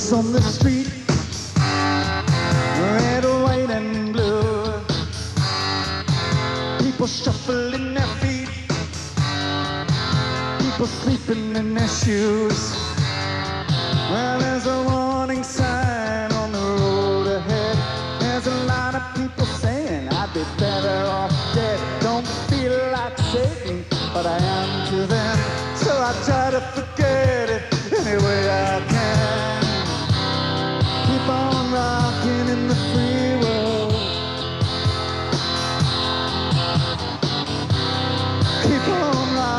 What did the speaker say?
Lights on the street, red, white, and blue. People shuffling their feet, people sleeping in their shoes. Well, there's a warning sign.